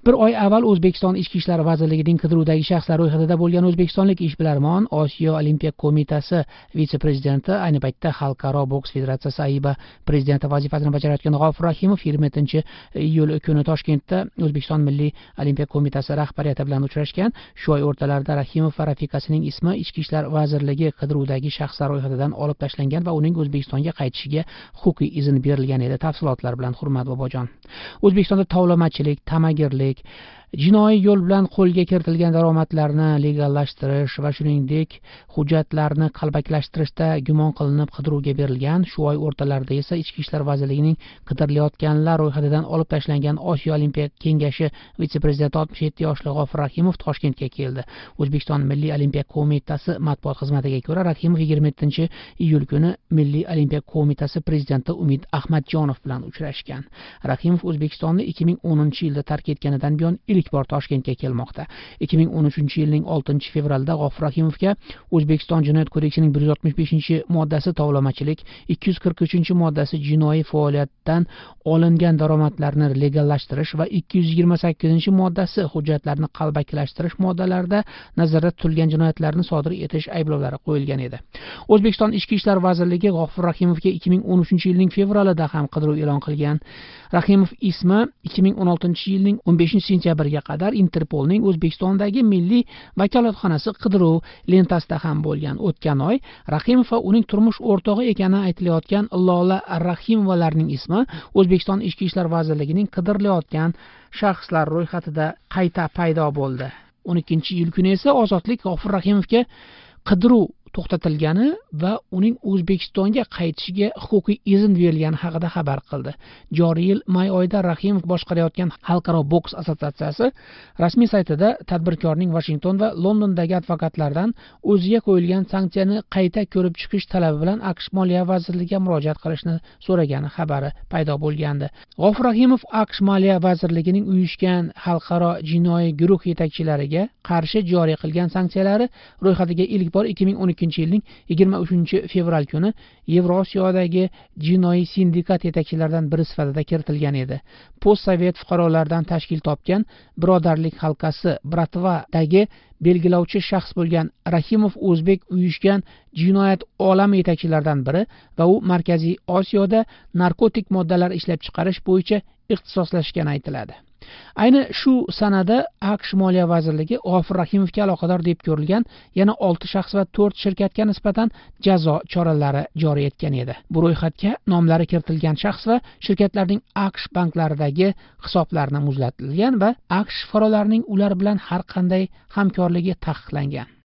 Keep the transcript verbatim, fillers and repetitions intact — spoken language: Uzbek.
Bir oy avval O'zbekiston Ichki ishlar vazirligining qidiruvdagi shaxslar ro'yxatida bo'lgan o'zbekistonlik ishbilarmon Osiyo Olimpiya qo'mitasi vitse-prezidenti, ayni paytda Xalqaro boks federatsiyasi A I B prezidenti vazifasini bajarayotgan G'ofur Rahimov yigirma yettinchi iyul kuni Toshkentda O'zbekiston Milliy Olimpiya qo'mitasi rahbariyati bilan uchrashgan. Shu oy o'rtalarida Rahimov va rafiqasining ismi Ichki ishlar vazirligi qidiruvdagi shaxslar ro'yxatidan olib tashlangan va uning O'zbekistonga qaytishiga huquqiy izn berilgan edi. Tafsilotlar bilan Hurmat bobojon. O'zbekistonda tovlamachilik, tamagirlik, jinoiy yo'l bilan qo'lga kiritilgan daromadlarni legallashtirish va shuningdek hujjatlarni qalbakilashtirishda gumon qilinib qidiruvga berilgan. Shu oy o'rtalarida esa Ichki ishlar vazirligining qidirilayotganlar ro'yxatidan olib tashlangan Osiyo Olimpiya kengashi vitse-prezidenti oltmish yetti yoshli G'ofur Rahimov Toshkentga keldi. O'zbekiston Milliy Olimpiya qo'mitasi matbuot xizmatiga ko'ra, Rahimov yigirma yettinchi iyul kuni Milliy Olimpiya qo'mitasi prezidenti Umid Ahmadjonov bilan uchrashgan. Rahimov O'zbekistonni ikki ming o'ninchi yilda tark etganidan buyon ilk bor Toshkentga kelmoqda. ikki ming o'n uchinchi yilning oltinchi fevralida G'ofur Rahimovga O'zbekiston Jinoyat kodeksining bir yuz oltmish beshinchi moddasi tovlamachilik, ikki yuz qirq uchinchi moddasi jinoiy faoliyatdan olingan daromadlarni legallashtirish va ikki yuz yigirma sakkizinchi moddasi hujjatlarni qalbakilashtirish moddalarida nazarda tutilgan jinoyatlarni sodir etish ayblovlari qo'yilgan edi. O'zbekiston Ichki ishlar vazirligi G'ofur Rahimovga ikki ming o'n uchinchi yilning fevralida ham qidiruv e'lon qilgan. Rahimov ismi ikki ming o'n oltinchi yilning o'n beshinchi sentyabriga qadar Interpolning O'zbekistondagi milliy vakolatxonasi qidiruv lentasida ham bo'lgan. O'tgan oy Rahimov va uning turmush o'rtog'i ekani aytilayotgan Lola Rahimovalarning ismi O'zbekiston Ichki ishlar vazirligining qidirilayotgan shaxslar ro'yxatida qayta paydo bo'ldi. o'n ikkinchi iyul kuni esa Ozodlik G'ofur Rahimovga qidiruv to'xtatilgani va uning O'zbekistonga qaytishiga huquqiy izn berilgani haqida xabar qildi. Joriy yil may oyida Rahimov boshqarayotgan Xalqaro boks assotsiatsiyasi rasmiy saytida tadbirkorning Washington va Londondagi advokatlardan o'ziga qo'yilgan sanksiyani qayta ko'rib chiqish talabi bilan AQSh Moliya vazirligiga murojaat qilishni so'ragani xabari paydo bo'lgandi. G'ofur Rahimov AQSh Moliya vazirligining uyushgan xalqaro jinoiy guruh yetakchilariga qarshi joriy qilgan sanksiyalari ro'yxatiga ilk bor ikki ming o'n ikkinchi yilning yigirma uchinchi fevral kuni Yevrosiyodagi jinoiy sindikat yetakchilaridan biri sifatida kiritilgan edi. Postsovet fuqarolardan tashkil topgan Birodarlik halqasi Bratvadagi belgilovchi shaxs bo'lgan Rahimov o'zbek uyushgan jinoyat olami yetakchilaridan biri va u Markaziy Osiyoda narkotik moddalar ishlab chiqarish bo'yicha ixtisoslashgani aytiladi. Ayni shu sanada AQSh Moliya vazirligi G'ofur Rahimovga aloqador deb ko'rilgan yana olti shaxs va to'rt shirkatga nisbatan jazo choralari joriy etgan edi. Bu ro'yxatga nomlari kiritilgan shaxs va shirkatlarning AQSh banklaridagi hisoblarini muzlatilgan va AQSh fuqarolarining ular bilan har qanday hamkorligi taqiqlangan.